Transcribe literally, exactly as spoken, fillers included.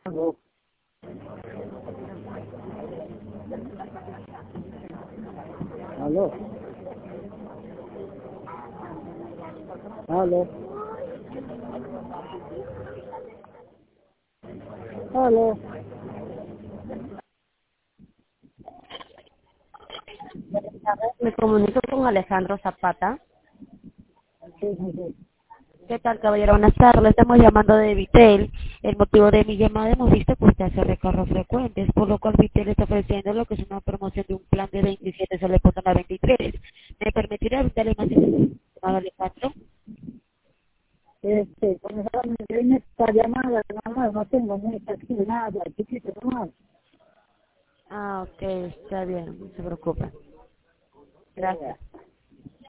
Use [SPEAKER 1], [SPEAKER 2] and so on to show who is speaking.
[SPEAKER 1] Aló, aló, aló, aló.
[SPEAKER 2] Me comunico con Alejandro Zapata.
[SPEAKER 1] Sí, sí, sí.
[SPEAKER 2] ¿Qué tal, caballero? Buenas tardes. Le estamos llamando de Vitel. El motivo de mi llamada, hemos visto que usted hace recargos frecuentes, por lo cual Vitel está ofreciendo lo que es una promoción de un plan de veintisiete soles por zona veintitrés. ¿Me permitirá darle más información, Alejandro?
[SPEAKER 1] Este, como saben, me viene esta llamada, nada más, no tengo mucha aquí, nada, chiquito, nomás.
[SPEAKER 2] Ah, ok, está bien, no se preocupe.
[SPEAKER 1] Eh,
[SPEAKER 2] Gracias.